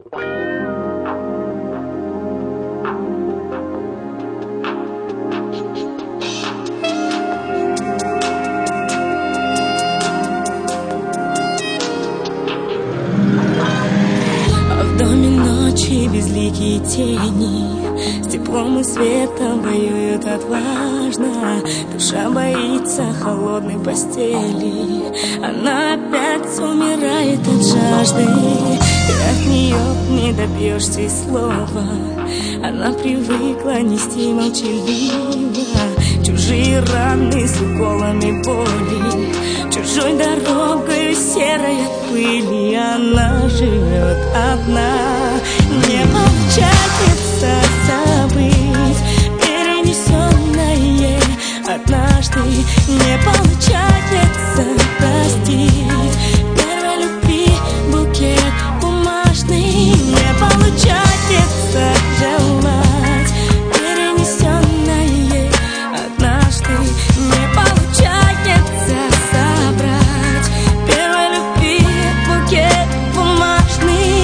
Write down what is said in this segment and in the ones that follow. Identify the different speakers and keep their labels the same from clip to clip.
Speaker 1: В доме ночи безликие тени, с теплом и светом воюют отважно. Душа боится холодной постели, она опять умирает от жажды. Ты от нее не добьешься и слова, она привыкла нести молчаливо чужие раны с уколами боли. Чужой дорогой серой от пыли она живет одна. Не получается забыть перенесенное однажды, не получается простить первой любви букет бумажный. Не получается желать перенесенное однажды, не получается собрать первой любви букет бумажный.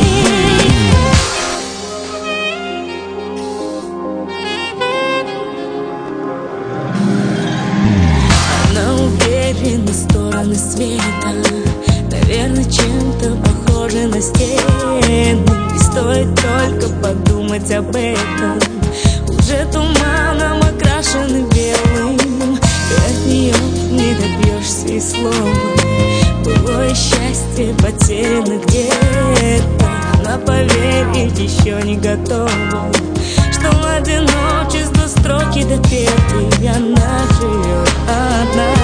Speaker 1: Она уверена стороны света, наверное, чем-то похожа на стены. И стоит только подумать об этом, уже туманом окрашены белым. Ты от нее не добьешься и слова, былое счастье потеряно где-то. Она поверить еще не готова, что в одиночестве строки допеты. Она живет одна.